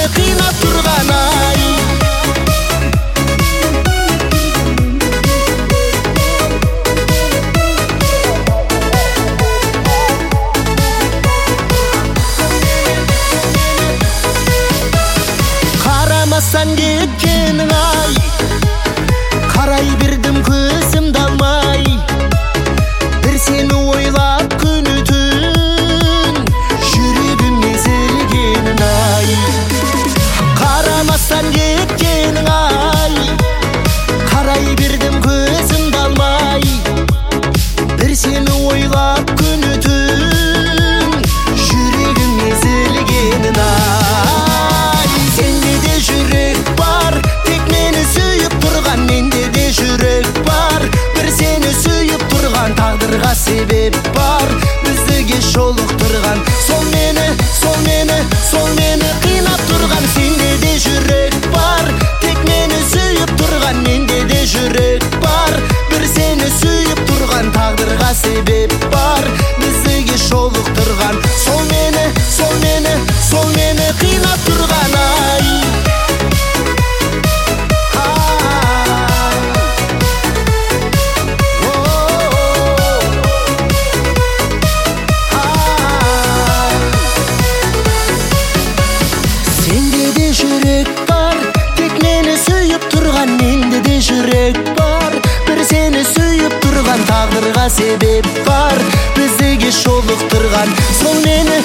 кыйнап турган ай. Карамастан кеткениң ай, карай бердим көзүмдү алмай. Бир сени ойлап күнү түн, жүрөгүм эзилгенин ай. Карамастан кеткениң ай, карай бердим көзүмдү алмай. Бир сени ойлап күнү түн, жүрөгүм эзилгенин ай. Сенде де жүрек бар, тек мени сүйүп турган. Менде де жүрек бар, бир сени сүйүп турган. Тагдырга себеп бар, бизди кеч жолуктурган. Сол мени кыйнап турган. Сенде де жүрек бар, тек мени сүйүп турган. Менде де жүрек бар, бир сени сүйүп турган. Тагдырга себеп бар, бизди кеч жолуктурган. Сол мени кыйнап турган ай. Сенде де жүрек бар, тек мени сүйүп турган. Менде де жүрек бар, бир сени сүйүп турган. Тагдырга себеп бар, бизди кеч жолуктурган. Сол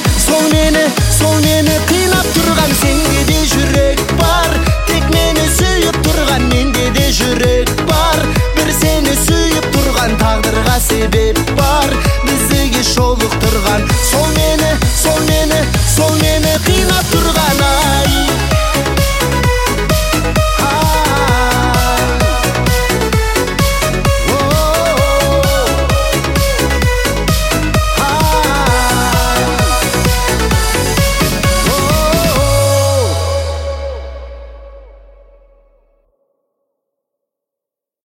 мени кыйнап турган. Сенде де жүрек бар, тек мени сүйүп турган. Менде де жүрек бар, бир сени сүйүп турган. Тагдырга себеп бар, бизди кеч жолуктурган.